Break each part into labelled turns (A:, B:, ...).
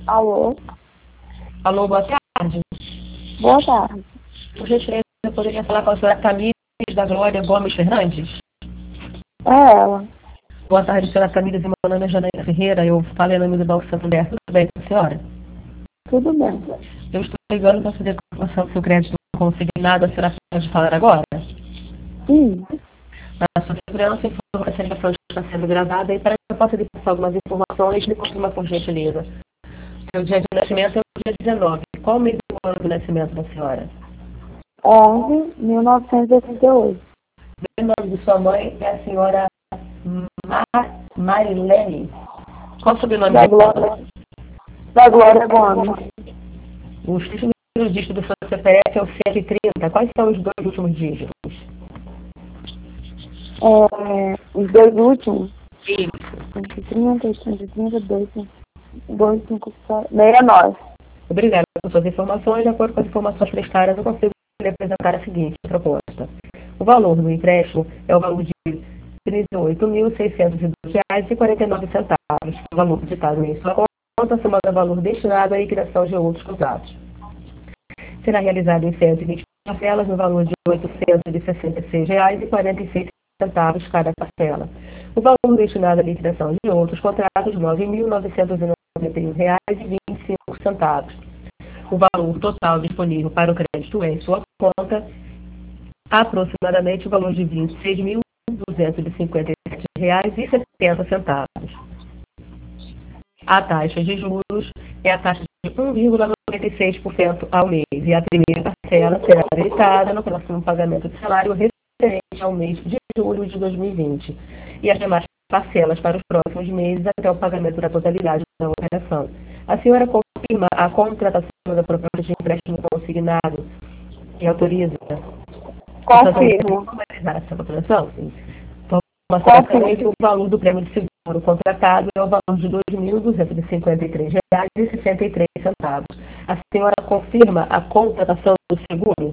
A: Alô?
B: Alô, boa tarde.
A: Boa tarde.
B: Por gentileza, eu poderia falar com a senhora Tamires da Glória Gomes Fernandes?
A: É ela.
B: Boa tarde, senhora Tamires. Meu nome é Janaína Ferreira. Eu falei no nome do Banco Santander. Tudo bem com a senhora?
A: Tudo bem.
B: Eu estou ligando para fazer a comprovação do seu crédito consignado. A senhora pode falar agora?
A: Sim.
B: Para a sua segurança, essa ligação está sendo gravada e para que eu possa lhe passar algumas informações, me confirma por gentileza. Seu dia de nascimento é o dia 19. Qual o mês do ano de nascimento da senhora?
A: 11.988.
B: O nome de sua mãe é a senhora Marilene. Qual o sobrenome
A: Da
B: dela?
A: Glória. Da Glória Gomes.
B: Os últimos dígitos do seu CPF é o 130. Quais são os dois últimos dígitos?
A: Os dois últimos.
B: Isso.
A: 130, 832, 257, 69.
B: Obrigada por suas informações. De acordo com as informações prestadas, eu consigo lhe apresentar a seguinte proposta. O valor do empréstimo é o valor de R$ 38.602,49. O valor ditado em sua conta, somado ao valor destinado à liquidação de outros contratos. Será realizado em 120 parcelas no valor de R$ 866,46 cada parcela. O valor destinado à liquidação de outros contratos, R$ 9.991,25. O valor total disponível para o crédito em sua conta, aproximadamente o valor de R$ 26.257,70. A taxa de juros é a taxa de 1,96% ao mês e a primeira parcela será habilitada no próximo pagamento de salário referente ao mês de julho de 2020 e as demais parcelas para os próximos meses até o pagamento da totalidade da operação. A senhora confirma a contratação da proposta de empréstimo consignado e autoriza
A: Confirmo.
B: formalizar essa contratação? Sim. Mas
A: Confirmo.
B: certamente o valor do prêmio de seguro contratado é o valor de R$ 2.253,63. A senhora confirma a contratação do seguro?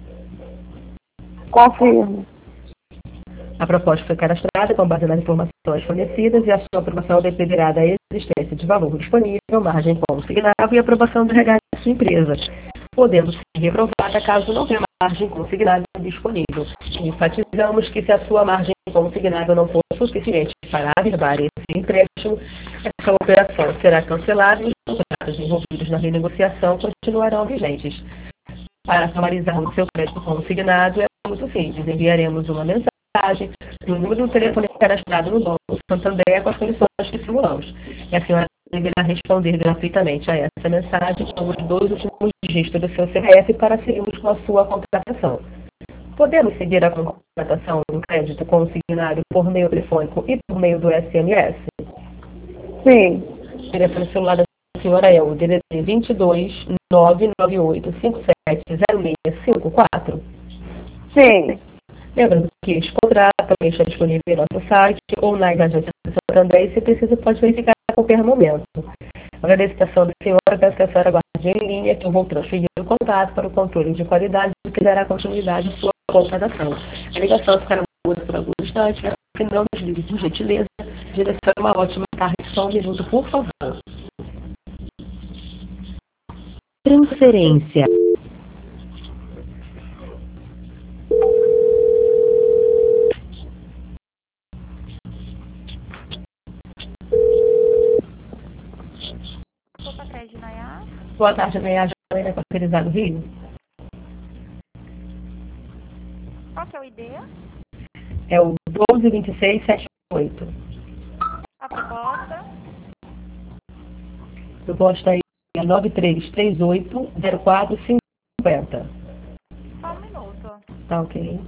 A: Confirmo.
B: A proposta foi cadastrada com base nas informações fornecidas e a sua aprovação dependerá da existência de valor disponível, margem consignável e aprovação do registro da sua empresa, podendo ser reprovada caso não tenha margem consignável disponível. Enfatizamos que se a sua margem consignável não for suficiente para averbar esse empréstimo, essa operação será cancelada e os contratos envolvidos na renegociação continuarão vigentes. Para formalizar o seu crédito consignado é muito simples. Enviaremos uma mensagem no número do telefone cadastrado no Banco Santander com as condições que simulamos. E a senhora deverá responder gratuitamente a essa mensagem com os dois últimos dígitos do seu CPF para seguirmos com a sua contratação. Podemos seguir a contratação em crédito consignado por meio telefônico e por meio do SMS?
A: Sim.
B: O telefone celular da senhora é o DDD 22 998 570654.
A: Sim.
B: Lembrando que este contrato também está disponível em nosso site ou nas agências do Santander e, se precisa, pode verificar a qualquer momento. Agradeço a atenção da senhora, peço que a senhora aguarde em linha que eu vou transferir o contato para o controle de qualidade que dará continuidade à sua contratação. A ligação ficará muda por alguns instantes, se não desligue, por gentileza, direcione uma ótima tarde, só um minuto, por favor. Transferência.
C: Desculpa, Crédito Nayá.
B: Boa tarde, Neia Janaína, Terceirizado Rio.
C: Qual que é o ID?
B: É o 122678.
C: A proposta?
B: Proposta aí é 93380450.
C: Só um minuto.
B: Tá ok.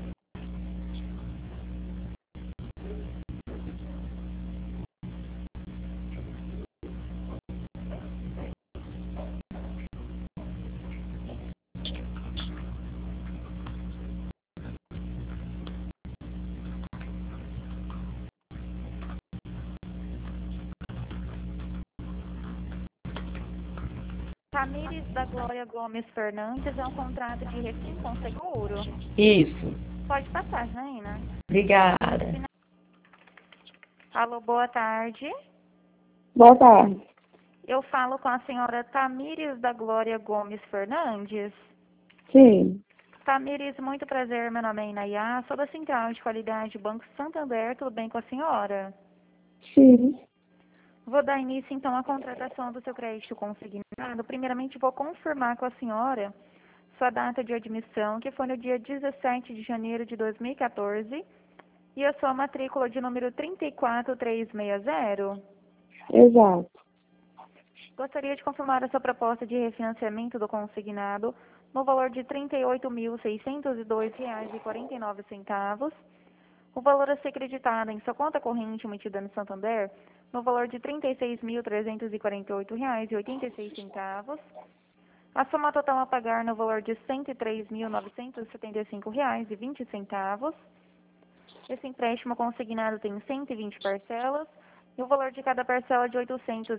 C: Tamires da Glória Gomes Fernandes é um contrato de refis com seguro.
B: Isso.
C: Pode passar, Janaína.
B: Obrigada.
C: Alô, boa tarde.
A: Boa tarde.
C: Eu falo com a senhora Tamires da Glória Gomes Fernandes.
A: Sim.
C: Tamires, muito prazer. Meu nome é Inayá. Sou da Central de Qualidade Banco Santander. Tudo bem com a senhora?
A: Sim.
C: Vou dar início, então, à contratação do seu crédito consignado. Primeiramente, vou confirmar com a senhora sua data de admissão, que foi no dia 17 de janeiro de 2014, e a sua matrícula de número 34360.
A: Exato.
C: Gostaria de confirmar a sua proposta de refinanciamento do consignado no valor de R$ 38.602,49. O valor a ser creditado em sua conta corrente emitida no Santander no valor de R$ 36.348,86. A soma total a pagar no valor de R$ 103.975,20. Esse empréstimo consignado tem 120 parcelas e o valor de cada parcela de R$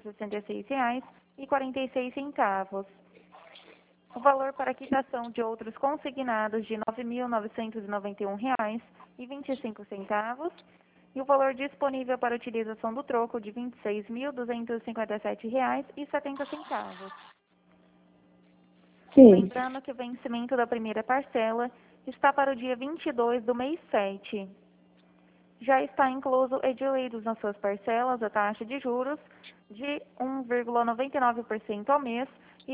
C: 866,46. O valor para quitação de outros consignados de R$ 9.991,25 e o valor disponível para utilização do troco de R$ 26.257,70.
A: Sim.
C: Lembrando que o vencimento da primeira parcela está para o dia 22 do mês 7. Já está incluso e diluídos nas suas parcelas a taxa de juros de 1,99% ao mês e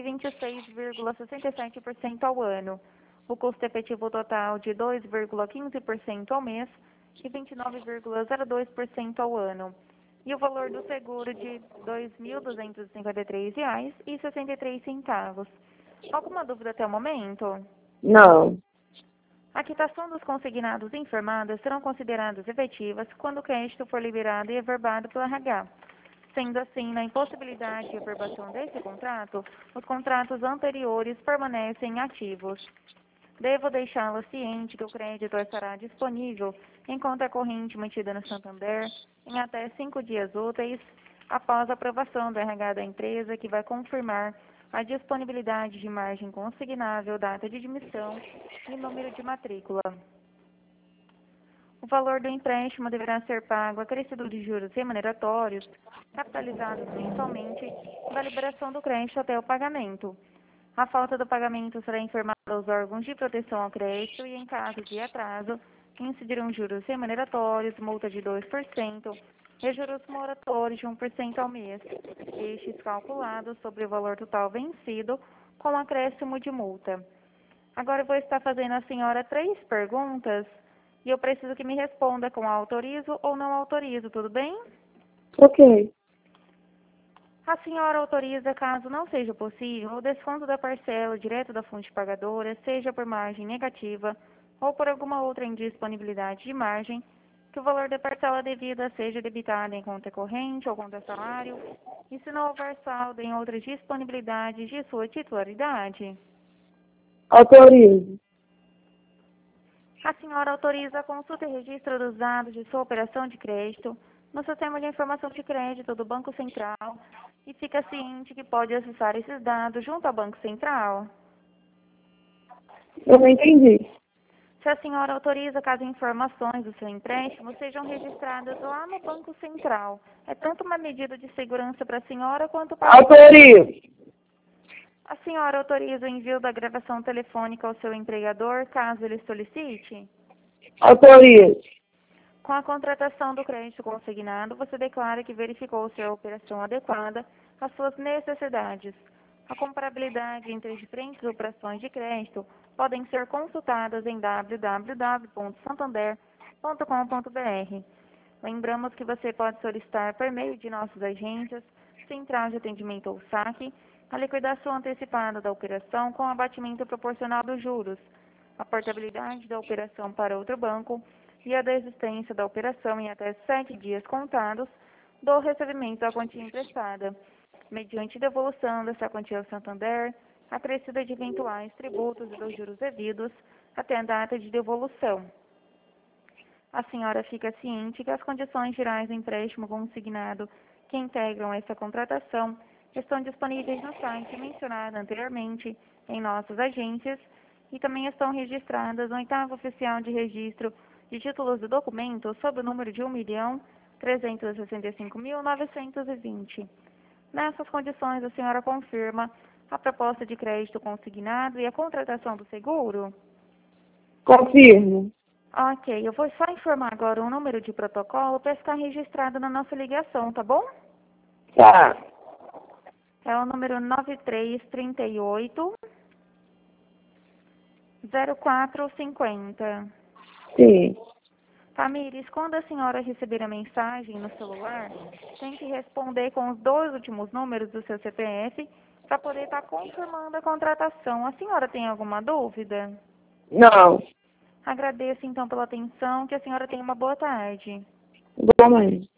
C: 26,67% ao ano. O custo efetivo total de 2,15% ao mês e 29,02% ao ano. E o valor do seguro de R$ 2.253,63. Alguma dúvida até o momento?
A: Não.
C: A quitação dos consignados informados serão consideradas efetivas quando o crédito for liberado e averbado pelo RH. Sendo assim, na impossibilidade de averbação desse contrato, os contratos anteriores permanecem ativos. Devo deixá-la ciente que o crédito estará disponível em conta corrente mantida no Santander em até 5 dias úteis após a aprovação do RH da empresa, que vai confirmar a disponibilidade de margem consignável, data de admissão e número de matrícula. O valor do empréstimo deverá ser pago acrescido de juros remuneratórios, capitalizados mensalmente, da liberação do crédito até o pagamento. A falta do pagamento será informada aos órgãos de proteção ao crédito e, em caso de atraso, incidirão juros remuneratórios, multa de 2% e juros moratórios de 1% ao mês, estes calculados sobre o valor total vencido com acréscimo de multa. Agora eu vou estar fazendo à senhora 3 perguntas e eu preciso que me responda com autorizo ou não autorizo, tudo bem?
A: Ok.
C: A senhora autoriza, caso não seja possível, o desconto da parcela direto da fonte pagadora, seja por margem negativa ou por alguma outra indisponibilidade de margem, que o valor da parcela devida seja debitado em conta corrente ou conta salário, e se não houver saldo em outras disponibilidades de sua titularidade.
A: Autorizo.
C: A senhora autoriza a consulta e registro dos dados de sua operação de crédito no sistema de informação de crédito do Banco Central e fica ciente que pode acessar esses dados junto ao Banco Central.
A: Eu não entendi.
C: Se a senhora autoriza caso informações do seu empréstimo sejam registradas lá no Banco Central, é tanto uma medida de segurança para a senhora quanto para...
A: Autorizo.
C: A senhora autoriza o envio da gravação telefônica ao seu empregador, caso ele solicite?
A: Autorizo.
C: Com a contratação do crédito consignado, você declara que verificou ser a operação adequada às suas necessidades. A comparabilidade entre as diferentes operações de crédito podem ser consultadas em www.santander.com.br. Lembramos que você pode solicitar por meio de nossas agências, Central de Atendimento ou SAC, a liquidação antecipada da operação com abatimento proporcional dos juros, a portabilidade da operação para outro banco e a desistência da operação em até 7 dias contados do recebimento da quantia emprestada, mediante devolução dessa quantia ao Santander, acrescida de eventuais tributos e dos juros devidos até a data de devolução. A senhora fica ciente que as condições gerais do empréstimo consignado que integram essa contratação estão disponíveis no site mencionado anteriormente em nossas agências e também estão registradas no 8º Oficial de Registro de Títulos e Documentos sob o número de 1.365.920. Nessas condições, a senhora confirma a proposta de crédito consignado e a contratação do seguro?
A: Confirmo.
C: Ok, eu vou só informar agora o número de protocolo para ficar registrado na nossa ligação, tá bom?
A: Tá.
C: É o número 9338 0450.
A: Sim.
C: Tamires, quando a senhora receber a mensagem no celular, tem que responder com os 2 últimos números do seu CPF para poder estar confirmando a contratação. A senhora tem alguma dúvida?
A: Não.
C: Agradeço então pela atenção, que a senhora tenha uma boa tarde.
A: Igualmente.